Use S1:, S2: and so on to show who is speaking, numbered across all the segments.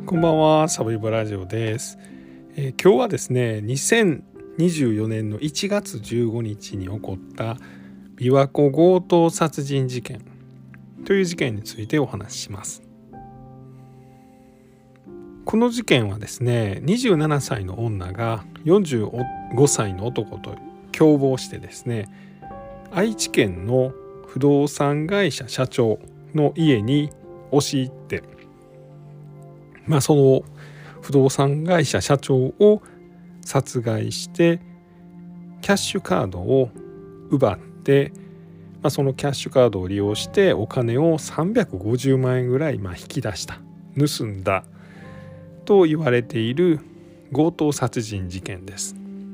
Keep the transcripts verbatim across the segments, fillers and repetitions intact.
S1: こんばんは、サブイボラジオです、えー、今日はですねにせんにじゅうよねんのいちがつじゅうごにちに起こった琵琶湖強盗殺人事件という事件についてお話しします。この事件はですねにじゅうななさいの女がよんじゅうごさいの男と共謀してですね愛知県の不動産会社社長の家に押し入って、まあ、その不動産会社社長を殺害してキャッシュカードを奪って、まあ、そのキャッシュカードを利用してお金をさんびゃくごじゅうまんえんぐらいまあ引き出した盗んだと言われている強盗殺人事件です。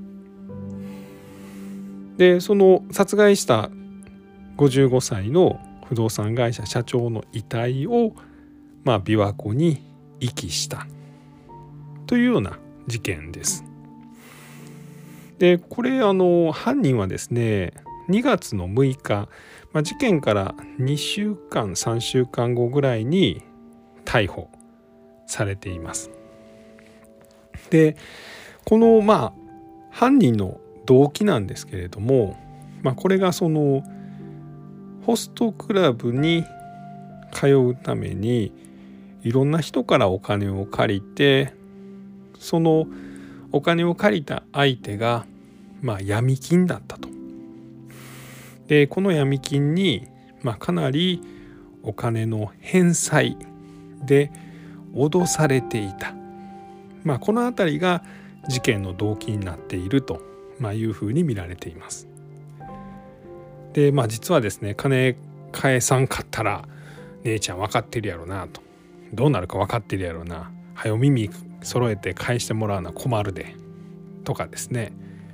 S1: でその殺害したごじゅうごさいの不動産会社社長の遺体を、まあ、琵琶湖に遺棄したというような事件です。でこれあの犯人はですねにがつのむいか、まあ、事件からにしゅうかんさんしゅうかんごぐらいに逮捕されています。でこのまあ犯人の動機なんですけれども、まあ、これがそのホストクラブに通うためにいろんな人からお金を借りて、そのお金を借りた相手がまあ闇金だったと。でこの闇金にまあかなりお金の返済で脅されていた、まあ、このあたりが事件の動機になっていると、まあ、いうふうに見られています。でまあ実はですね金返さんかったら姉ちゃん分かってるやろなと、どうなるか分かってるやろな、はよ耳揃えて返してもらうのは困るでとかですね、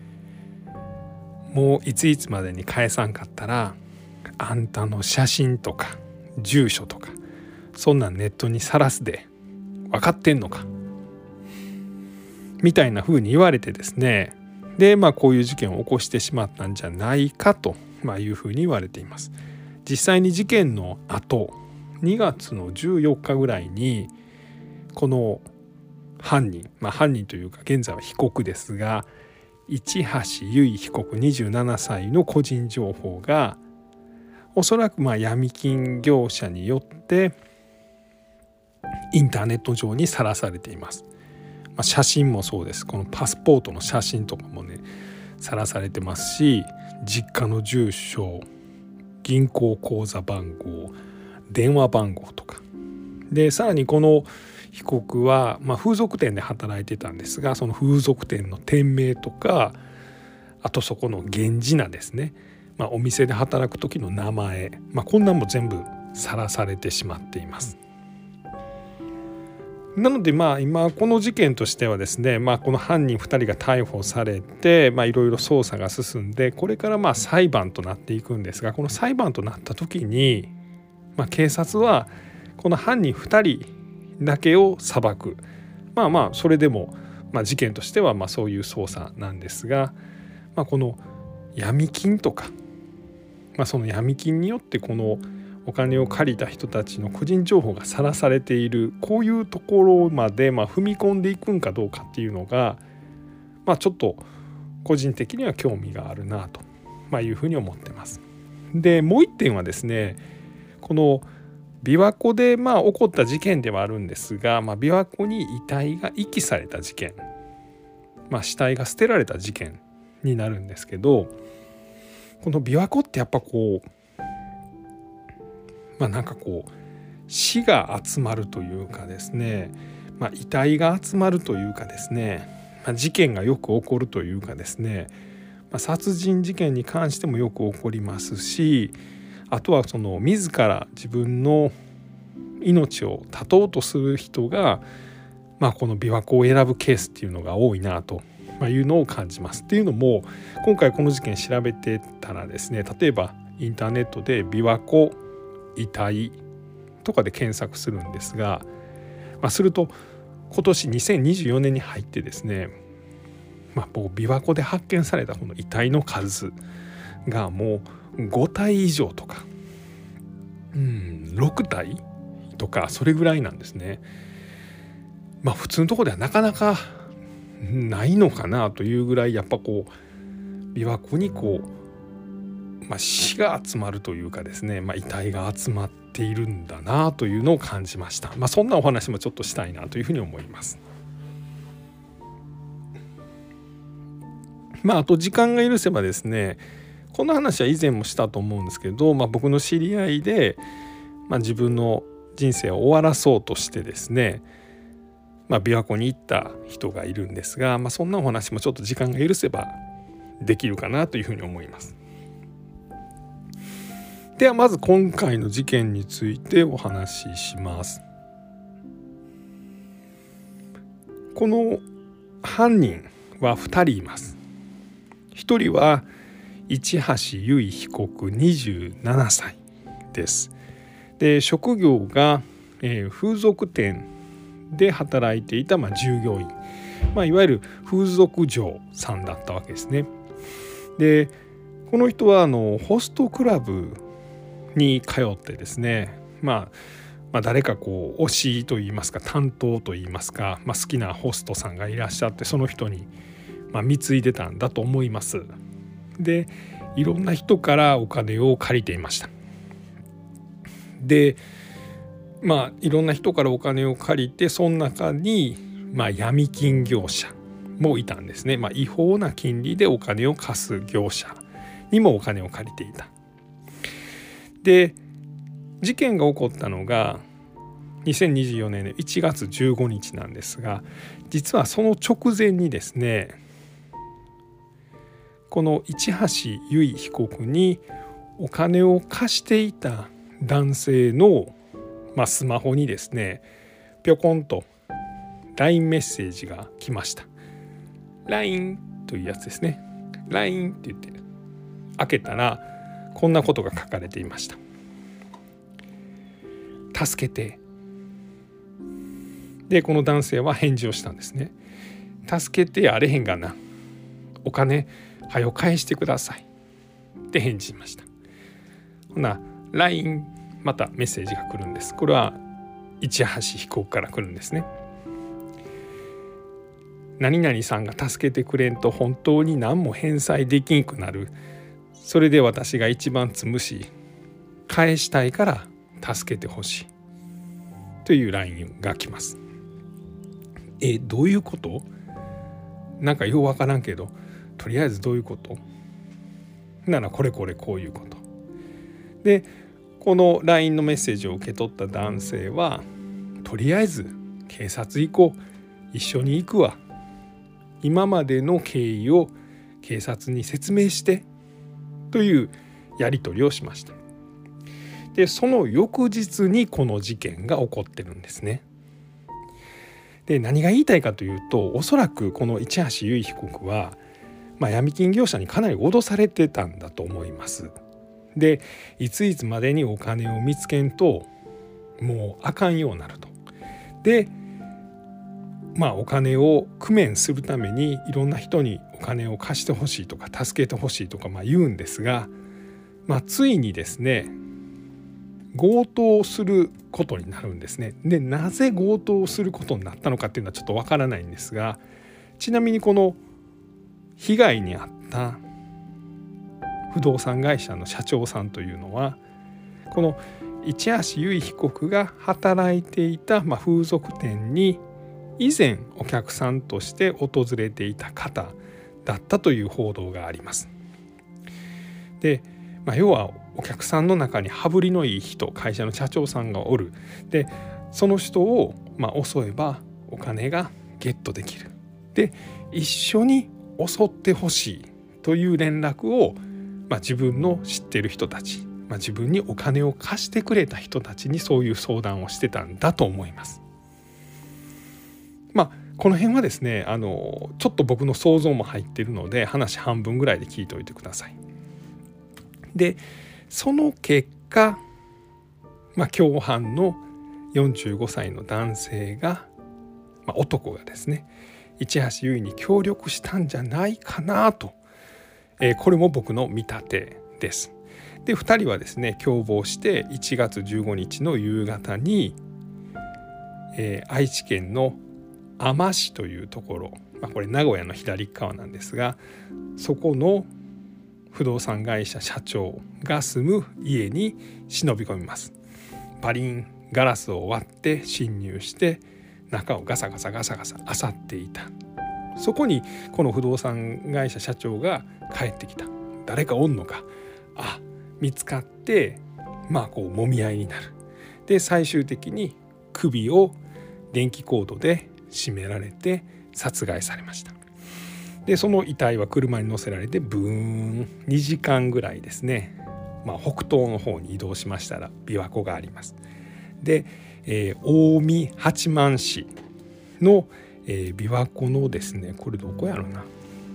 S1: もういついつまでに返さんかったらあんたの写真とか住所とかそんなんネットにさらすで分かってんのかみたいな風に言われてですね、でまあこういう事件を起こしてしまったんじゃないかと、まあ、いう風に言われています。実際に事件の後にがつのじゅうよっかぐらいにこの犯人、まあ犯人というか現在は被告ですが、市橋由衣被告にじゅうななさいの個人情報がおそらくまあ闇金業者によってインターネット上にさらされています。まあ、写真もそうです。このパスポートの写真とかもねさらされてますし、実家の住所、銀行口座番号、電話番号とかで、さらにこの被告は、まあ、風俗店で働いてたんですが、その風俗店の店名とか、あとそこの源氏名ですね、まあ、お店で働く時の名前、まあ、こんなんも全部さらされてしまっています。なのでまあ今この事件としてはですね、まあ、この犯人ふたりが逮捕されていろいろ捜査が進んで、これからまあ裁判となっていくんですが、この裁判となった時に、まあ、警察はこの犯人ふたりだけを裁く、まあまあそれでもまあ事件としてはまあそういう捜査なんですが、まあ、この闇金とか、まあ、その闇金によってこのお金を借りた人たちの個人情報がさらされている、こういうところまでまあ踏み込んでいくんかどうかっていうのが、まあ、ちょっと個人的には興味があるなと、まあ、いうふうに思ってます。でもう一点はですね、この琵琶湖でまあ起こった事件ではあるんですが、まあ、琵琶湖に遺体が遺棄された事件、まあ、死体が捨てられた事件になるんですけど、この琵琶湖ってやっぱこうまあなんかこう死が集まるというかですね、まあ、遺体が集まるというかですね、まあ、事件がよく起こるというかですね、まあ、殺人事件に関してもよく起こりますし、あとはその自ら自分の命を絶とうとする人が、まあ、この琵琶湖を選ぶケースっていうのが多いなというのを感じます。っていうのも今回この事件調べてたらですね、例えばインターネットで琵琶湖遺体とかで検索するんですが、まあ、すると今年にせんにじゅうよねんに入ってですね、まあ、もう琵琶湖で発見されたこの遺体の数がもうごたい以上とか、うん、ろくたいとかそれぐらいなんですね。 まあ普通のところではなかなかないのかなというぐらい、やっぱこう琵琶湖にこう、まあ、死が集まるというかですね、まあ、遺体が集まっているんだなというのを感じました。まあ、そんなお話もちょっとしたいなというふうに思います。まあ、あと時間が許せばですね、この話は以前もしたと思うんですけど、まあ、僕の知り合いで、まあ、自分の人生を終わらそうとしてですね、まあ、琵琶湖に行った人がいるんですが、まあ、そんなお話もちょっと時間が許せばできるかなというふうに思います。ではまず今回の事件についてお話しします。この犯人はふたりいます。ひとりは市橋由衣被告にじゅうななさいです。で、職業が、えー、風俗店で働いていた、まあ、従業員、まあ、いわゆる風俗嬢さんだったわけですね。で、この人はあのホストクラブに通ってですね、まあ、まあ誰かこう推しといいますか担当といいますか、まあ、好きなホストさんがいらっしゃって、その人にまあ貢いでたんだと思います。で、いろんな人からお金を借りていました。で、まあいろんな人からお金を借りて、その中にまあ闇金業者もいたんですね。まあ、違法な金利でお金を貸す業者にもお金を借りていた。で、事件が起こったのがにせんにじゅうよねんのいちがつじゅうごにちなんですが、実はその直前にですね、この市橋由衣被告にお金を貸していた男性の、まあ、スマホにですね、ぴょこんと ライン メッセージが来ました。 ライン というやつですね。 ライン って言って開けたらこんなことが書かれていました。助けて。で、この男性は返事をしたんですね。助けてやれへんがな、お金はよ返してくださいって返事しました。ほな ライン またメッセージが来るんです。これは市橋被告から来るんですね。何々さんが助けてくれんと本当に何も返済できんくなる。それで私が一番積むし、返したいから助けてほしいという ライン が来ます。え、どういうこと？なんかようわからんけど、とりあえずどういうこと？ならこれこれこういうことで、この ライン のメッセージを受け取った男性は、とりあえず警察行こう、一緒に行くわ、今までの経緯を警察に説明してというやり取りをしました。で、その翌日にこの事件が起こってるんですね。で、何が言いたいかというと、おそらくこの市橋由衣被告は、まあ、闇金業者にかなり脅されてたんだと思います。で、いついつまでにお金を見つけんともうあかんようになると。で、まあお金を工面するためにいろんな人にお金を貸してほしいとか助けてほしいとかまあ言うんですが、まあ、ついにですね強盗をすることになるんですね。で、なぜ強盗をすることになったのかっていうのはちょっとわからないんですが、ちなみにこの被害に遭った不動産会社の社長さんというのは、この市橋由衣被告が働いていた、まあ、風俗店に以前お客さんとして訪れていた方だったという報道があります。で、まあ、要はお客さんの中に羽振りのいい人、会社の社長さんがおる。で、その人をまあ襲えばお金がゲットできる。で、一緒に襲ってほしいという連絡を、まあ、自分の知っている人たち、まあ、自分にお金を貸してくれた人たちにそういう相談をしてたんだと思います。まあこの辺はですね、あのちょっと僕の想像も入っているので話半分ぐらいで聞いておいてください。で、その結果、まあ、共犯のよんじゅうごさいの男性が、まあ、男がですね市橋由衣に協力したんじゃないかなと、えー、これも僕の見立てです。で、ふたりはですね共謀していちがつじゅうごにちの夕方に、えー、愛知県の海士というところ、まあ、これ名古屋の左側なんですが、そこの不動産会社社長が住む家に忍び込みます。バリンガラスを割って侵入して中をガサガサガサガサ漁っていた。そこにこの不動産会社社長が帰ってきた。誰かおんのか、あ、見つかって、まあこう揉み合いになる。で最終的に首を電気コードで絞められて殺害されました。でその遺体は車に乗せられてブーンにじかんぐらいですね、まあ、北東の方に移動しましたら琵琶湖があります。で、えー、近江八幡市の、えー、琵琶湖のですね、これどこやろな、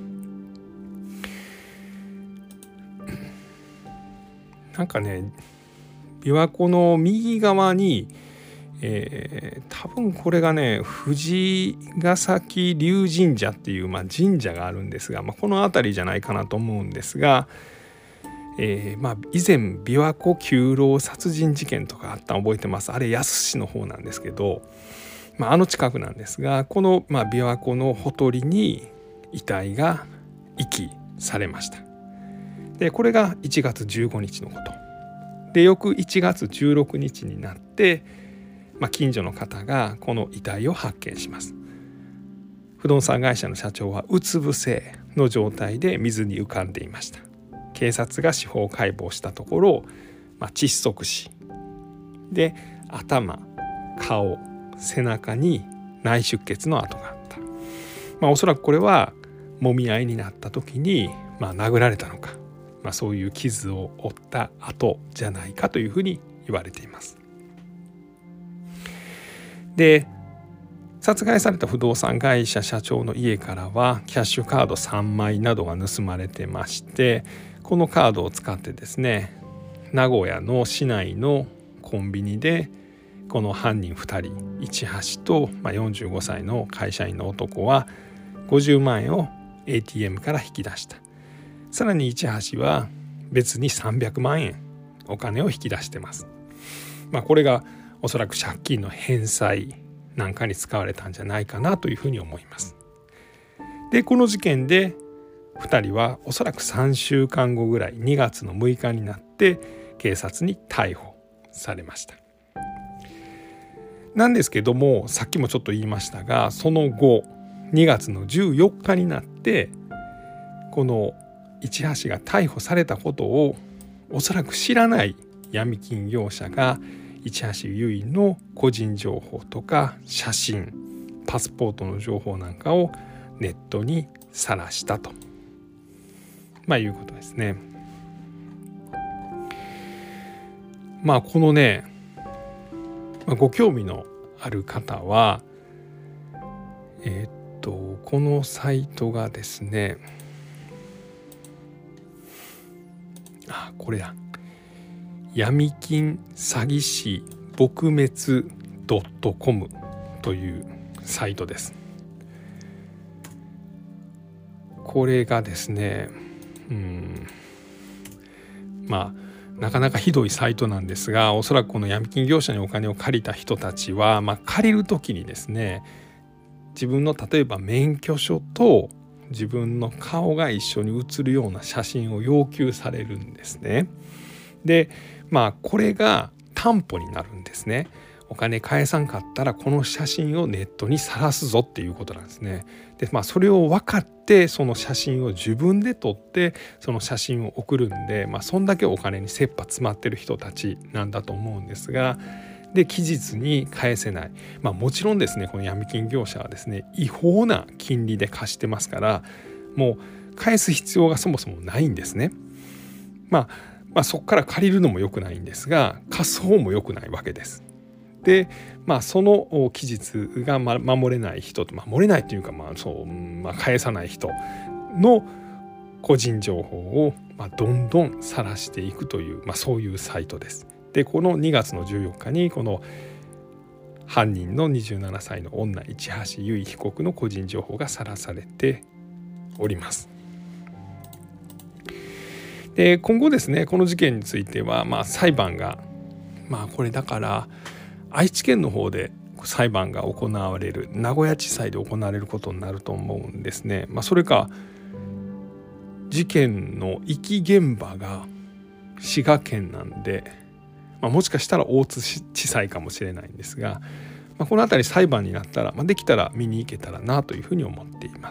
S1: なんかね琵琶湖の右側に、えー、多分これがね藤ヶ崎龍神社っていう、まあ、神社があるんですが、まあ、この辺りじゃないかなと思うんですが、えーまあ、以前琵琶湖九郎殺人事件とかあったの覚えてます。あれ安市の方なんですけど、まあ、あの近くなんですが、この、まあ、琵琶湖のほとりに遺体が遺棄されました。でこれがいちがつじゅうごにちのこと。で翌いちがつじゅうろくにちになって、まあ、近所の方がこの遺体を発見します。不動産会社の社長はうつ伏せの状態で水に浮かんでいました。警察が司法解剖したところ、まあ、窒息死で頭、顔、背中に内出血の跡があった。まあ、おそらくこれは揉み合いになった時に、まあ、殴られたのか、まあ、そういう傷を負った跡じゃないかというふうに言われています。で殺害された不動産会社社長の家からはキャッシュカードさんまいなどが盗まれてまして、このカードを使ってですね、名古屋の市内のコンビニでこの犯人ふたり、市橋と、まあ、よんじゅうごさいの会社員の男はごじゅうまんえんを エーティーエム から引き出した。さらに市橋は別にさんびゃくまんえんお金を引き出してます。まあ、これがおそらく借金の返済なんかに使われたんじゃないかなというふうに思います。でこの事件でふたりはおそらくさんしゅうかんごぐらい、にがつのむいかになって警察に逮捕されました。なんですけども、さっきもちょっと言いましたが、その後にがつのじゅうよっかになってこの市橋が逮捕されたことをおそらく知らない闇金業者が市橋優衣の個人情報とか写真、パスポートの情報なんかをネットにさらしたと、まあいうことですね。まあこのね、ご興味のある方はえー、っとこのサイトがですね、あこれだ、闇金詐欺師撲滅 .com というサイトです。これがですね、うんまあなかなかひどいサイトなんですが、おそらくこの闇金業者にお金を借りた人たちは、まあ、借りる時にですね、自分の例えば免許証と自分の顔が一緒に写るような写真を要求されるんですね。でまあこれが担保になるんですね。お金返さんかったらこの写真をネットにさらすぞっていうことなんですね。でまあそれを分かってその写真を自分で撮ってその写真を送るんで、まあそんだけお金に切羽詰まってる人たちなんだと思うんですが、で期日に返せない、まあ、もちろんですねこの闇金業者はですね違法な金利で貸してますから、もう返す必要がそもそもないんですね。まあ、まあそこから借りるのも良くないんですが、貸す方も良くないわけです。でまあその期日が守れない人と、守れないというか、まあそう、まあ、返さない人の個人情報をまあどんどん晒していくという、まあ、そういうサイトです。でこのにがつのじゅうよっかにこの犯人のにじゅうななさいの女市橋優衣被告の個人情報が晒されております。で今後ですねこの事件については、まあ、裁判がまあこれだから愛知県の方で裁判が行われる名古屋地裁で行われることになると思うんですね。まあ、それか事件の遺棄現場が滋賀県なんで、まあ、もしかしたら大津地裁かもしれないんですが、まあ、この辺り裁判になったら、まあ、できたら見に行けたらなというふうに思っています。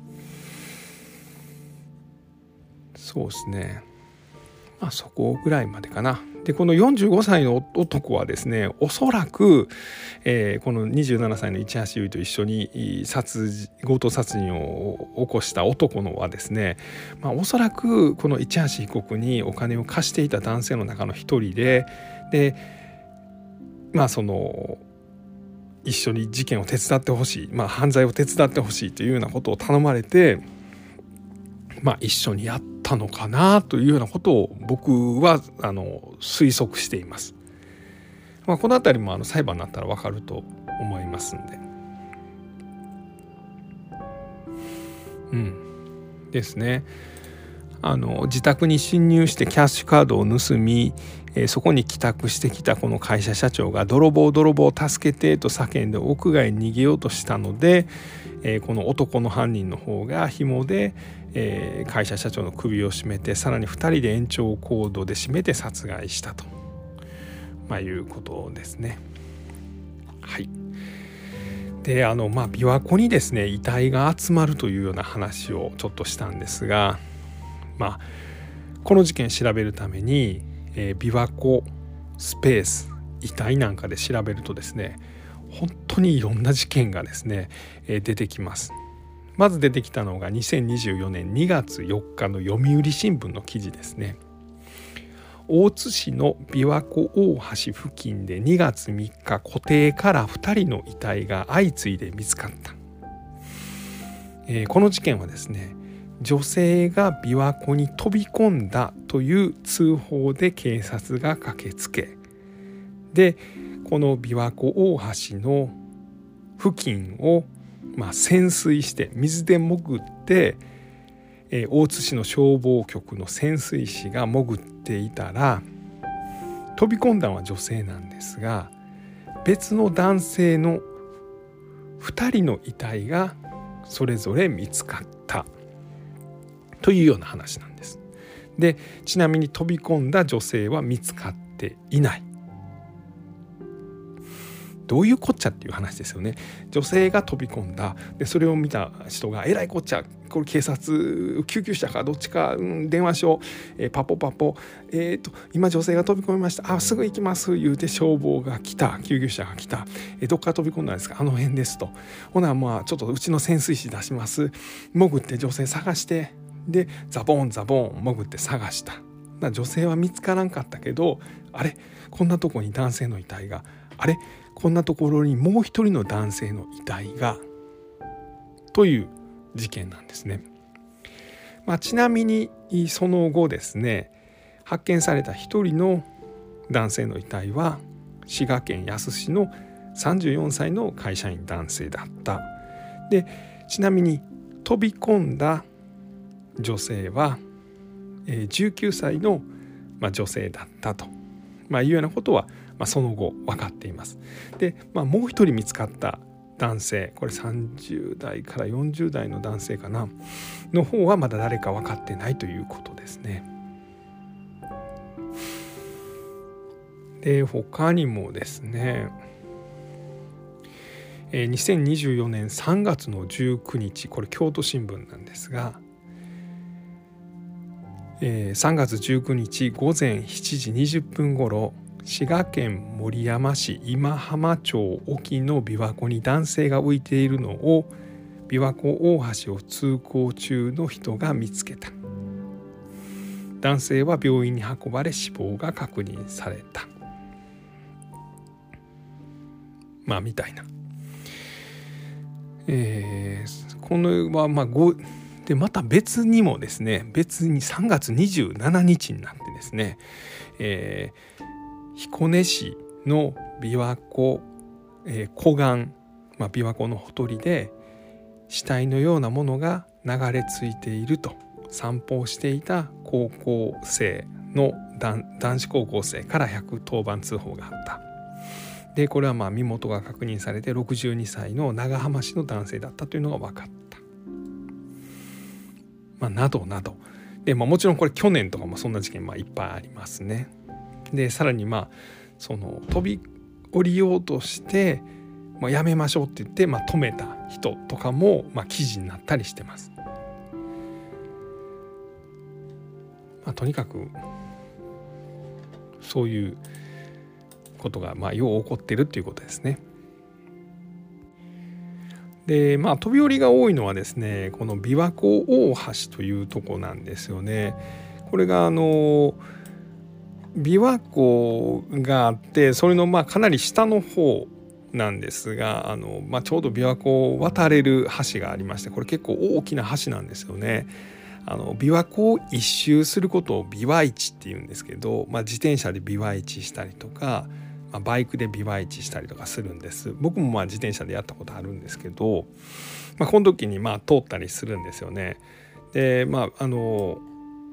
S1: そうですね、まあ、そこぐらいまでかな。でこのよんじゅうごさいの男はですね、おそらく、えー、このにじゅうななさいの市橋優衣と一緒に殺強盗殺人を起こした男のはですね、まあ、おそらくこの市橋被告にお金を貸していた男性の中の一人で、でまあその一緒に事件を手伝ってほしい、まあ、犯罪を手伝ってほしいというようなことを頼まれて、まあ、一緒にやったのかなというようなことを僕はあの推測しています。まあ、このあたりもあの裁判になったら分かると思いますんで、うんですね。あの自宅に侵入してキャッシュカードを盗み、えー、そこに帰宅してきたこの会社社長が泥棒泥棒助けてと叫んで屋外に逃げようとしたので、えー、この男の犯人の方が紐で、えー、会社社長の首を絞めて、さらにふたりで延長コードで絞めて殺害したと、まあ、いうことですね。はい。であのまあ琵琶湖にですね遺体が集まるというような話をちょっとしたんですが、まあ、この事件調べるために、えー、琵琶湖スペース遺体なんかで調べるとですね、本当にいろんな事件がですね、えー、出てきます。まず出てきたのがにせんにじゅうよねんにがつよっかの読売新聞の記事ですね。大津市の琵琶湖大橋付近でにがつみっか湖底からふたりの遺体が相次いで見つかった、えー、この事件はですね、女性が琵琶湖に飛び込んだという通報で警察が駆けつけ、でこの琵琶湖大橋の付近をまあ潜水して水で潜って、えー、大津市の消防局の潜水士が潜っていたら、飛び込んだのは女性なんですが、別の男性のふたりの遺体がそれぞれ見つかったというような話なんです。でちなみに飛び込んだ女性は見つかっていない。どういうこっちゃっていう話ですよね。女性が飛び込んだ。でそれを見た人がえらいこっちゃ、これ警察救急車かどっちか、うん、電話しよう、えー、パポパポ、えー、と今女性が飛び込みました、あすぐ行きます言うて消防が来た、救急車が来た、えー、どっから飛び込んだんですか、あの辺ですと。ほなまあちょっとうちの潜水士出します、潜って女性探して、でザボンザボン潜って探した。女性は見つからんかったけど、あれこんなとこに男性の遺体が、あれこんなところにもう一人の男性の遺体が、という事件なんですね。まあ、ちなみにその後ですね、発見された一人の男性の遺体は滋賀県野洲市のさんじゅうよんさいの会社員男性だった。でちなみに飛び込んだ女性はじゅうきゅうさいの女性だったと、まあ、いうようなことはまあその後分かっています。で、まあ、もう一人見つかった男性、これさんじゅうだいからよんじゅうだいの男性かなの方はまだ誰か分かってないということですね。で他にもですね、にせんにじゅうよねんさんがつのじゅうくにち、これ京都新聞なんですが、さんがつじゅうくにちごぜんしちじにじゅっぷんごろ、滋賀県守山市今浜町沖の琵琶湖に男性が浮いているのを琵琶湖大橋を通行中の人が見つけた。男性は病院に運ばれ死亡が確認された。まあみたいな、えー、このはまあごでまた別にもですね、別にさんがつにじゅうしちにちになってですね、えー彦根市の琵琶湖、えー、湖岸、まあ、琵琶湖のほとりで死体のようなものが流れ着いていると散歩をしていた高校生の 男, 男子高校生からひゃくとおばん通報があった。 でこれはまあ身元が確認されてろくじゅうにさいの長浜市の男性だったというのが分かった、まあ、などなどで、まあ、もちろんこれ去年とかもそんな事件まあいっぱいありますね。でさらにまあその飛び降りようとしてまあ、やめましょうって言って、まあ、止めた人とかも、まあ、記事になったりしてます。まあ、とにかくそういうことがまあよう起こってるっていうことですね。でまあ飛び降りが多いのはですねこの琵琶湖大橋というとこなんですよね。これがあの琵琶湖があってそれのまあかなり下の方なんですがあの、まあ、ちょうど琵琶湖を渡れる橋がありましてこれ結構大きな橋なんですよね。あの琵琶湖を一周することを琵琶市っていうんですけど、まあ、自転車で琵琶市したりとか、まあ、バイクで琵琶市したりとかするんです。僕もまあ自転車でやったことあるんですけど、まあ、この時にまあ通ったりするんですよね。でまああの、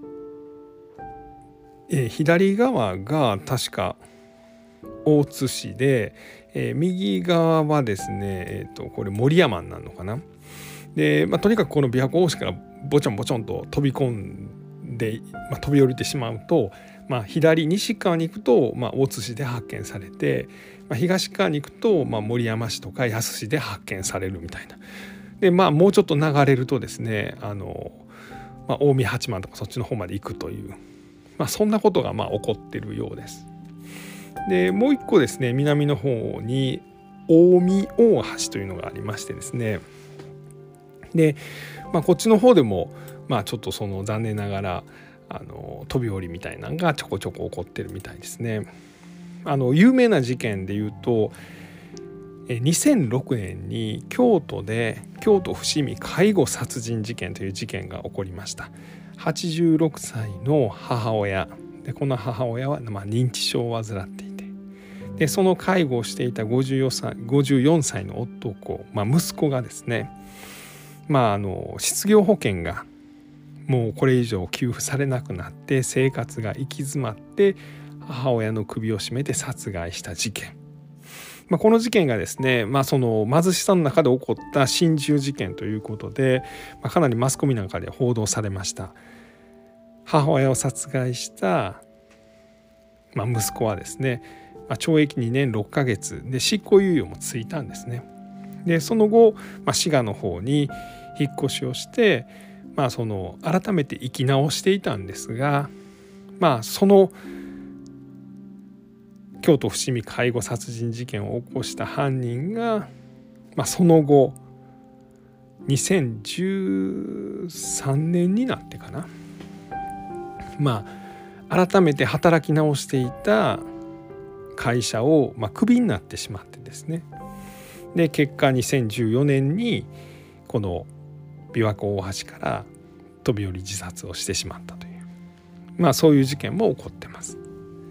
S1: えー、左側が確か大津市で、えー、右側はですね、えー、とこれ森山になるのかな。で、まあ、とにかくこの琵琶湖大橋からぼちょんぼちょんと飛び込んで、まあ、飛び降りてしまうと、まあ、左西側に行くと、まあ、大津市で発見されて、まあ、東側に行くと、まあ、森山市とか安市で発見されるみたいな。でまあもうちょっと流れるとですねあの、まあ、近江八幡とかそっちの方まで行くという、まあ、そんなことがまあ起こってるようです。でもう一個ですね南の方に近江大橋というのがありましてですねで、まあ、こっちの方でも、まあ、ちょっとその残念ながらあの飛び降りみたいなのがちょこちょこ起こってるみたいですね。あの有名な事件でいうとにせんろくねんに京都で京都伏見介護殺人事件という事件が起こりました。はちじゅうろくさいの母親でこの母親はまあ認知症を患っていてでその介護をしていたごじゅうよんさい、ごじゅうよんさいの男、まあ、息子がですね、まあ、あの失業保険がもうこれ以上給付されなくなって生活が行き詰まって母親の首を絞めて殺害した事件、まあ、この事件がですね、まあ、その貧しさの中で起こった心中事件ということで、まあ、かなりマスコミなんかで報道されました。母親を殺害した、まあ、息子はですね、まあ、懲役にねんろっかげつで執行猶予もついたんですね。でその後、まあ、滋賀の方に引っ越しをして、まあ、その改めて生き直していたんですが、まあ、その京都伏見介護殺人事件を起こした犯人が、まあ、その後にせんじゅうさんねんになってかな、まあ、改めて働き直していた会社を、まあ、クビになってしまってですねで結果にせんじゅうよねんにこの琵琶湖大橋から飛び降り自殺をしてしまったという、まあ、そういう事件も起こってます。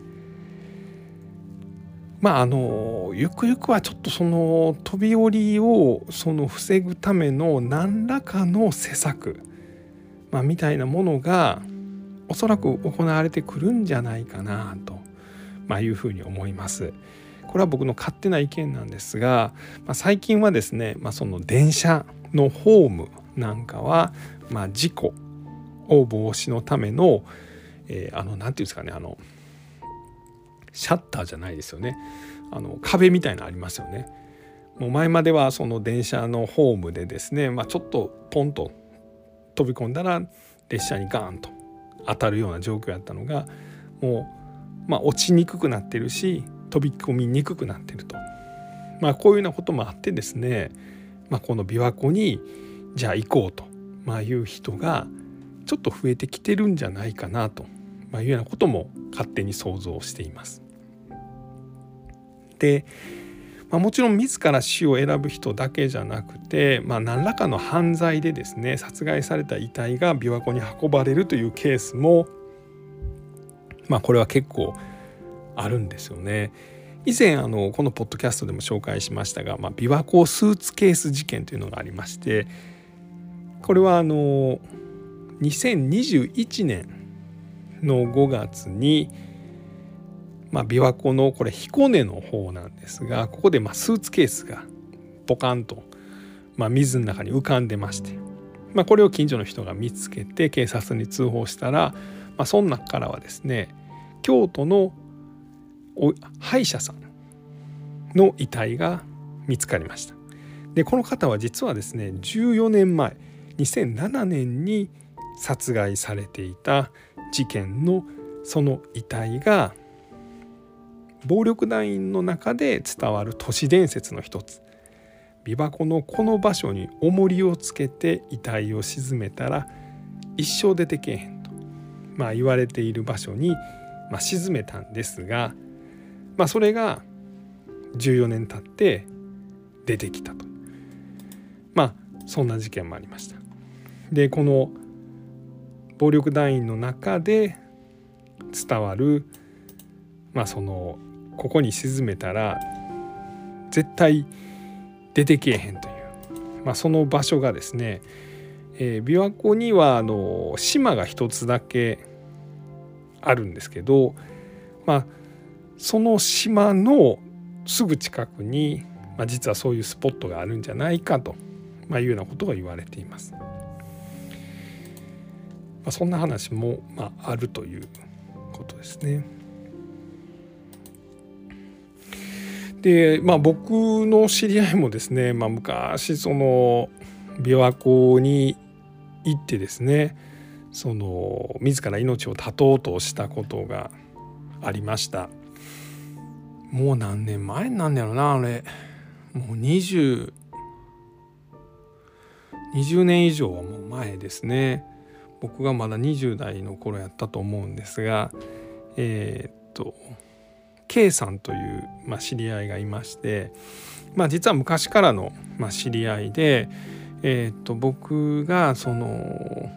S1: まあ、あのゆくゆくはちょっとその飛び降りをその防ぐための何らかの施策、まあ、みたいなものがおそらく行われてくるんじゃないかなと、まあ、いうふうに思います。これは僕の勝手な意見なんですが、まあ、最近はですね、まあ、その電車のホームなんかは、まあ、事故を防止のための、えー、あのなんていうんですかねあのシャッターじゃないですよねあの壁みたいなのありますよね。もう前まではその電車のホームでですね、まあ、ちょっとポンと飛び込んだら列車にガーンと当たるような状況やったのがもう、まあ、落ちにくくなってるし飛び込みにくくなってると、まあ、こういうようなこともあってですね、まあ、この琵琶湖にじゃあ行こうと、まあ、いう人がちょっと増えてきてるんじゃないかなと、まあ、いうようなことも勝手に想像しています。で、まあ、もちろん自ら死を選ぶ人だけじゃなくて、まあ、何らかの犯罪でですね殺害された遺体が琵琶湖に運ばれるというケースも、まあ、これは結構あるんですよね。以前あのこのポッドキャストでも紹介しましたが、まあ、琵琶湖スーツケース事件というのがありまして、これはあのにせんにじゅういちねんのごがつに、 まあ、琵琶湖のこれ彦根の方なんですが、ここでまあスーツケースがポカンとまあ水の中に浮かんでまして、まあ、これを近所の人が見つけて警察に通報したら、まあ、その中からはですね京都の歯医者さんの遺体が見つかりました。でこの方は実はですねじゅうよねんまえにせんななねんに殺害されていた事件のその遺体が暴力団員の中で伝わる都市伝説の一つ、琵琶湖のこの場所に重りをつけて遺体を沈めたら一生出てけえへんと、まあ、言われている場所に、まあ、沈めたんですが、まあ、それがじゅうよねん経って出てきたと、まあそんな事件もありました。でこの暴力団員の中で伝わる、まあそのここに沈めたら絶対出てけえへんという、まあ、その場所がですね、えー、琵琶湖にはあの島が一つだけあるんですけど、まあ、その島のすぐ近くに、まあ、実はそういうスポットがあるんじゃないかと、まあ、いうようなことが言われています。まあ、そんな話も、まあ、あるということですね。で、まあ、僕の知り合いもですね、まあ、昔その琵琶湖に行ってですね、その自ら命を絶とうとしたことがありました。もう何年前なんだろうな、あれもうにじゅう、にじゅうねん以上はもう前ですね。僕がまだにじゅう代の頃やったと思うんですが、えー、っと K さんという、まあ、知り合いがいまして、まあ、実は昔からの、まあ、知り合いで、えー、っと僕がその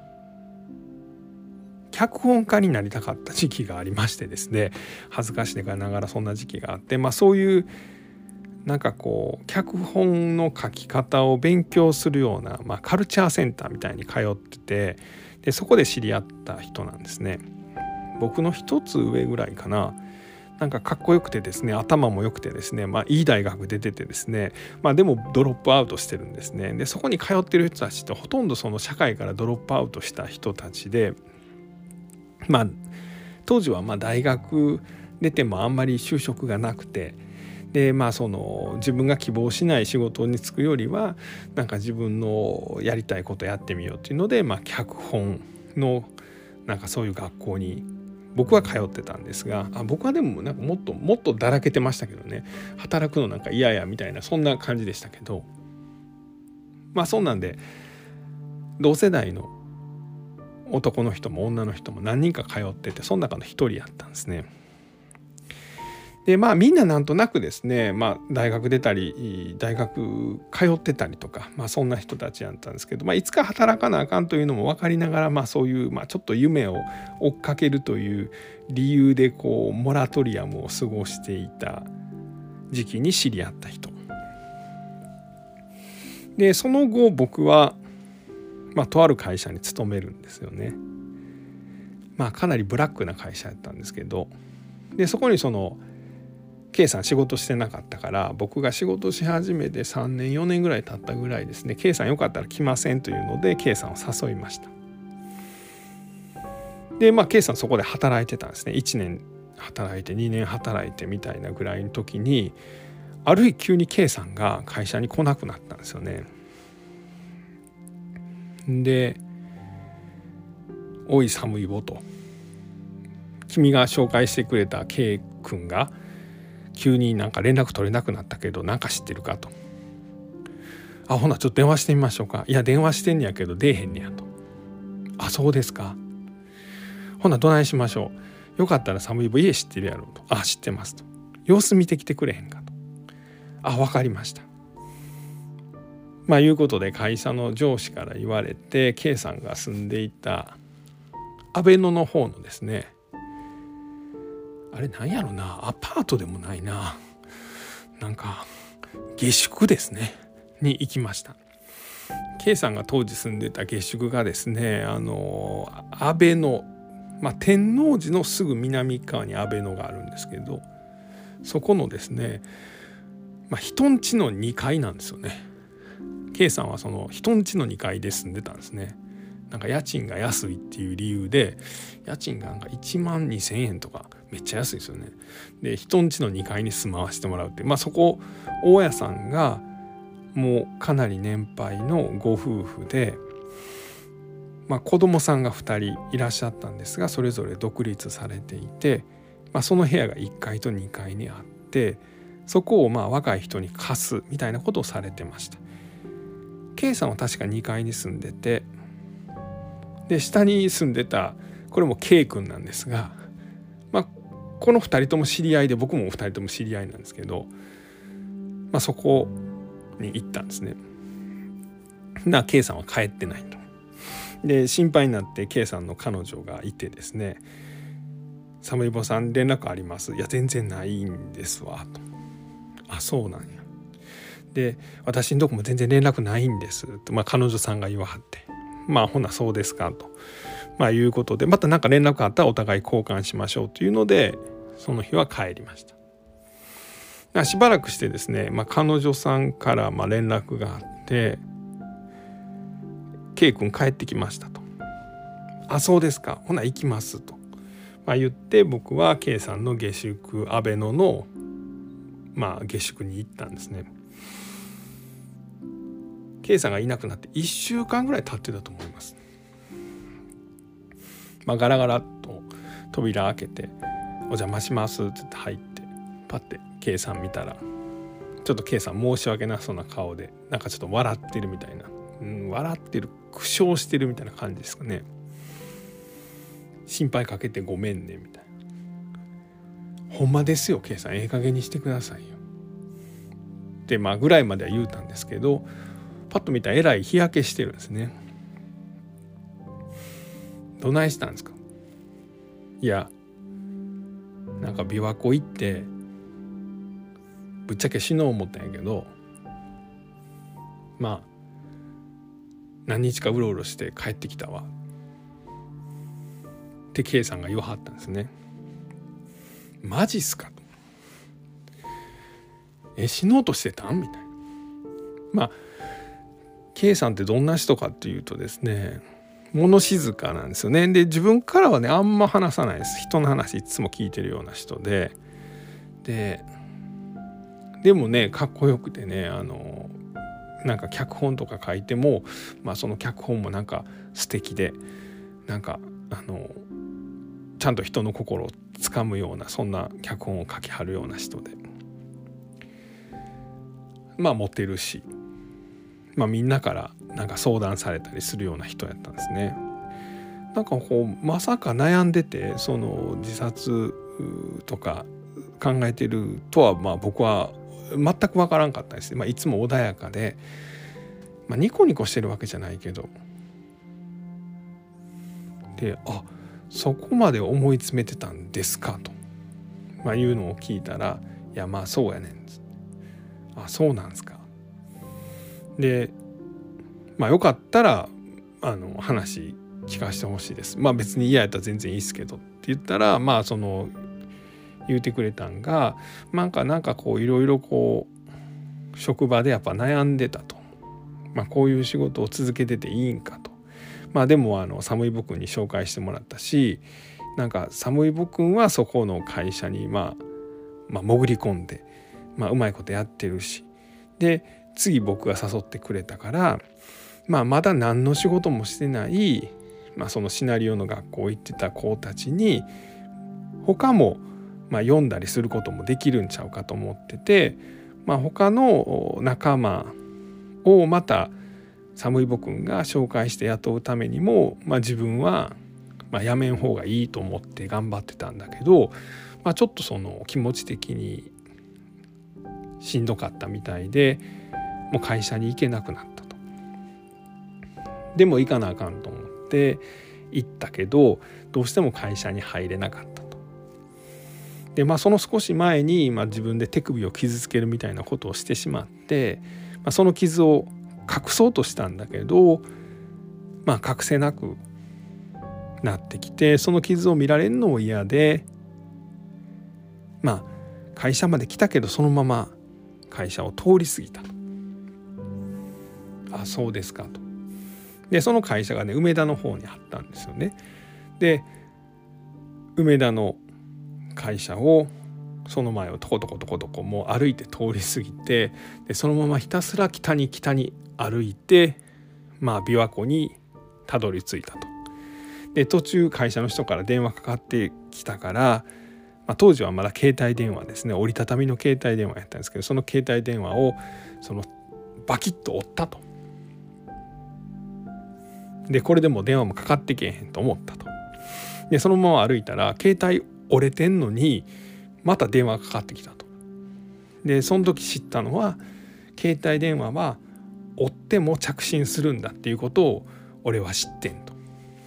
S1: 脚本家になりたかった時期がありましてですね、恥ずかしながらそんな時期があって、まあ、そういうなんかこう脚本の書き方を勉強するような、まあ、カルチャーセンターみたいに通ってて、でそこで知り合った人なんですね。僕の一つ上ぐらいかな。なんかかっこよくてですね、頭も良くてですね、まあ、いい大学出ててですね、まあ、でもドロップアウトしてるんですね。でそこに通ってる人たちってほとんどその社会からドロップアウトした人たちで、まあ当時はまあ大学出てもあんまり就職がなくて、でまあその自分が希望しない仕事に就くよりはなんか自分のやりたいことやってみようっていうので、まあ、脚本のなんかそういう学校に僕は通ってたんですが、あ僕はでもなんかもっともっとだらけてましたけどね、働くのなんか嫌やみたいなそんな感じでしたけど、まあそんなんで同世代の男の人も女の人も何人か通ってて、その中の一人やったんですね。でまあみんななんとなくですね、まあ、大学出たり大学通ってたりとか、まあ、そんな人たちやったんですけど、まあ、いつか働かなあかんというのも分かりながら、まあ、そういう、まあ、ちょっと夢を追っかけるという理由でこうモラトリアムを過ごしていた時期に知り合った人で、その後僕は、まあ、とある会社に勤めるんですよね。まあかなりブラックな会社やったんですけど、でそこにそのK さん仕事してなかったから、僕が仕事し始めてさんねんよねんぐらい経ったぐらいですね、 K さんよかったら来ませんというので K さんを誘いました。でまあ K さんそこで働いてたんですね。いちねん働いてにねん働いてみたいなぐらいの時に、ある日急に K さんが会社に来なくなったんですよね。で「おい寒いぼ」と「君が紹介してくれた K 君が急になんか連絡取れなくなったけどなんか知ってるか」と。「あほなちょっと電話してみましょうか」「いや電話してんねやけど出えへんねや」と。「あそうですか。ほなどないしましょう。よかったら寒いぼ家知ってるやろ」と。「あ知ってます」と。「様子見てきてくれへんか」と。「あ分かりました」。まあいうことで会社の上司から言われて K さんが住んでいた阿倍野の方のですね、あれなんやろな、アパートでもないな、なんか下宿ですねに行きました。 K さんが当時住んでた下宿がですね、あの阿倍野まあ、天王寺のすぐ南側に阿倍野があるんですけど、そこのですね、まあ、人んちのにかいなんですよね。K さんはその人んちのにかいで住んでたんですね。なんか家賃が安いっていう理由で、家賃がなんかいちまんにせんえんとかめっちゃ安いですよね。で人んちのにかいに住まわせてもらうって、まあそこ大家さんがもうかなり年配のご夫婦で、まあ、子供さんがふたりいらっしゃったんですが、それぞれ独立されていて、まあ、その部屋がいっかいとにかいにあって、そこをまあ若い人に貸すみたいなことをされてました。 K さんは確かにかいに住んでて、で下に住んでたこれも K 君なんですが、まあ、このふたりとも知り合いで、僕もふたりとも知り合いなんですけど、まあ、そこに行ったんですね。な K さんは帰ってないと。で心配になって K さんの彼女がいてですね、サムイボさん連絡あります？いや全然ないんですわと。あそうなんや。で私のとこも全然連絡ないんですと、まあ、彼女さんが言わはって、まあほなそうですかと、まあ、いうことで、また何か連絡あったらお互い交換しましょうというので、その日は帰りました。しばらくしてですね、まあ、彼女さんからまあ連絡があって、 K 君帰ってきましたと。あそうですか、ほな行きますと、まあ、言って、僕は K さんの下宿阿倍野のまあ下宿に行ったんですね。 K さんがいなくなっていっしゅうかんぐらい経ってたと思います。まあ、ガラガラっと扉開けてお邪魔しますって言って入って、パッて K さん見たら、ちょっと K さん申し訳なそうな顔で、なんかちょっと笑ってるみたいな、うん、笑ってる苦笑してるみたいな感じですかね。心配かけてごめんねみたいな。ほんまですよ K さん、ええ加減にしてくださいよで、まあぐらいまでは言うたんですけど、パッと見たらえらい日焼けしてるんですね。どないしたんですか？いやなんか琵琶湖行ってぶっちゃけ死のう思ったんやけど、まあ何日かうろうろして帰ってきたわって K さんが言わはったんですね。マジっすかと。え死のうとしてたんみたいな。まあ K さんってどんな人かっていうとですね、物静かなんですよね。で自分からはねあんま話さないです。人の話いつも聞いてるような人で、ででもねかっこよくてね、あのなんか脚本とか書いても、まあ、その脚本もなんか素敵で、なんかあのちゃんと人の心をつかむような、そんな脚本を書きはるような人で、まあモテるし、まあ、みんなからなんか相談されたりするような人やったんですね。なんかこうまさか悩んでてその自殺とか考えてるとはまあ僕は全く分からんかったです。まあ、いつも穏やかで、まあ、ニコニコしてるわけじゃないけど、であそこまで思い詰めてたんですかと、まあ、いうのを聞いたら、いやまあそうやねん、あそうなんですか、でまあよかったらあの話聞かせてほしいです、まあ別に嫌やったら全然いいですけどって言ったら、まあその言うてくれたんが、なんかなんかこういろいろこう職場でやっぱ悩んでたと、まあこういう仕事を続けてていいんかと、まあでもあの寒いぼくんに紹介してもらったし、なんか寒いぼくんはそこの会社にまあまあ潜り込んで、まあうまいことやってるし、で次僕が誘ってくれたから、まあまだ何の仕事もしてない、まあそのシナリオの学校行ってた子たちに他もまあ読んだりすることもできるんちゃうかと思ってて、まあ他の仲間をまた寒いぼくんが紹介して雇うためにも、まあ、自分はまあやめん方がいいと思って頑張ってたんだけど、まあ、ちょっとその気持ち的にしんどかったみたいで、もう会社に行けなくなったと。でも行かなあかんと思って行ったけど、どうしても会社に入れなかったと。でまあその少し前に、まあ、自分で手首を傷つけるみたいなことをしてしまって、まあ、その傷を隠そうとしたんだけど、まあ隠せなくなってきて、その傷を見られるのも嫌で、まあ会社まで来たけどそのまま会社を通り過ぎたと。あ、そうですかと。でその会社がね梅田の方にあったんですよね。で梅田の会社をその前をトコトコトコトコもう歩いて通り過ぎて、でそのままひたすら北に北に歩いて、まあ琵琶湖にたどり着いたと。で途中会社の人から電話かかってきたから、まあ、当時はまだ携帯電話ですね、折りたたみの携帯電話やったんですけど、その携帯電話をそのバキッと折ったと。でこれでもう電話もかかってけえへんと思ったと。でそのまま歩いたら携帯折れてんのにまた電話がかかってきたと。でその時知ったのは、携帯電話は折っても着信するんだっていうことを俺は知ってんと。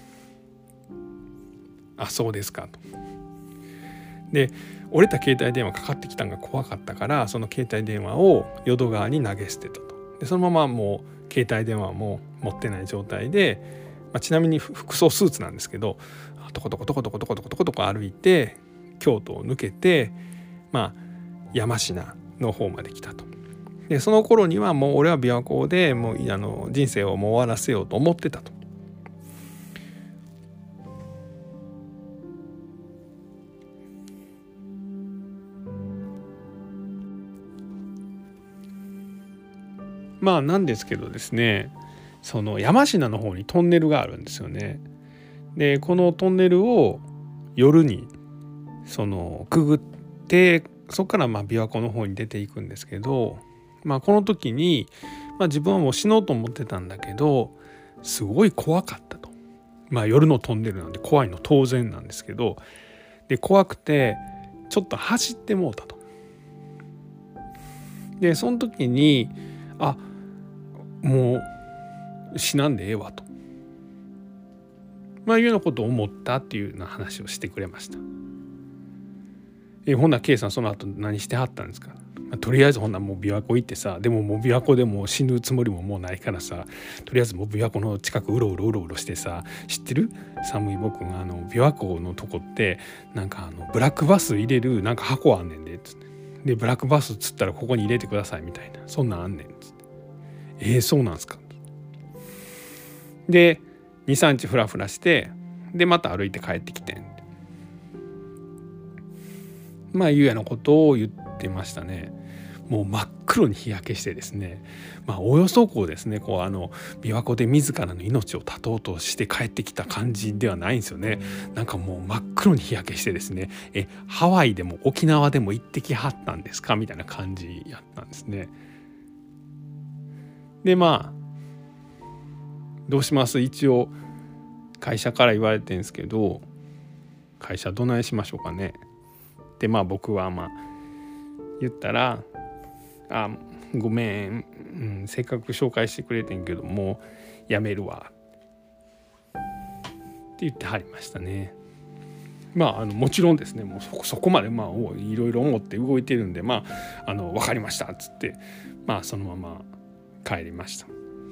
S1: あ、そうですかと。で折れた携帯電話かかってきたのが怖かったから、その携帯電話を淀川に投げ捨てたと。でそのままもう携帯電話も持ってない状態で、まあ、ちなみに服装スーツなんですけど、トコトコトコトコトコトコトコトコ歩いて京都を抜けて、まあ山科の方まで来たと。でその頃にはもう俺は琵琶湖でもうあの人生をもう終わらせようと思ってたと。まあなんですけどですね、その山科の方にトンネルがあるんですよね。でこのトンネルを夜にそのくぐって、そこからまあ琵琶湖の方に出ていくんですけど、まあこの時に、まあ、自分はもう死のうと思ってたんだけどすごい怖かったと。まあ夜のトンネルなんで怖いの当然なんですけど、で怖くてちょっと走ってもうたと。でその時にあもう死なんでええわと、まあいうようなことを思ったっていうような話をしてくれました。えほんなら K さんその後何してはったんですか。まあ、とりあえずほんならもう琵琶湖行ってさ、でももう琵琶湖でもう死ぬつもりももうないからさ、とりあえずもう琵琶湖の近くうろうろうろうろしてさ、知ってる寒い僕があの琵琶湖のとこってなんかあのブラックバス入れるなんか箱あんねんでっつって、でブラックバスつったらここに入れてくださいみたいな、そんなんあんねんっつって、えー、そうなんすか。で にさんにちフラフラして、でまた歩いて帰ってきてん、まあいうようなことを言ってましたね。もう真っ黒に日焼けしてですね、まあおよそこうですね、こうあの琵琶湖で自らの命を絶とうとして帰ってきた感じではないんですよね。なんかもう真っ黒に日焼けしてですね、えハワイでも沖縄でも行ってきはったんですかみたいな感じやったんですね。でまあどうします、一応会社から言われてるんですけど、会社どないしましょうかね。でまあ僕はまあ言ったら、あごめん、うん、せっかく紹介してくれてんけどもうやめるわって言ってはりましたね。まあ、あのもちろんですね、もう そ, そこまでまあいろいろ思って動いてるんで、まああの分かりましたっつって、まあそのまま帰りました。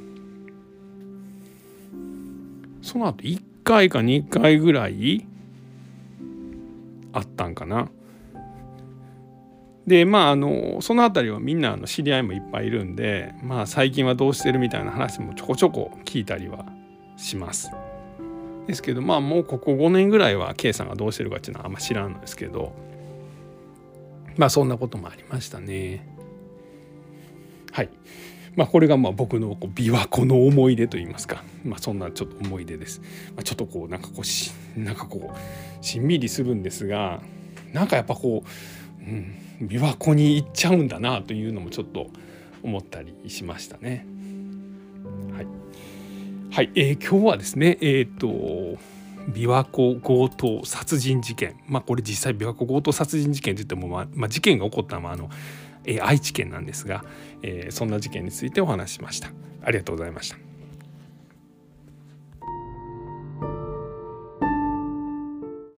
S1: その後いっかいかにかいぐらいあったんかな。でまああのそのあたりはみんなあの知り合いもいっぱいいるんで、まあ最近はどうしてるみたいな話もちょこちょこ聞いたりはします。ですけどまあもうここごねんぐらいは K さんがどうしてるかっていうのはあんま知らんのですけど、まあそんなこともありましたね。はい。まあこれがまあ僕のこう琵琶湖の思い出といいますか、まあそんなちょっと思い出です。まあ、ちょっとこうなんかこうしなんかこうしんみりするんですが、なんかやっぱこう、うん、琵琶湖に行っちゃうんだなというのもちょっと思ったりしましたね。はい、はいえー、今日はですね、えー、と琵琶湖強盗殺人事件、まあこれ実際琵琶湖強盗殺人事件といっても、まあまあ、事件が起こったのはあの、えー、愛知県なんですが、えー、そんな事件についてお話ししました。ありがとうございました。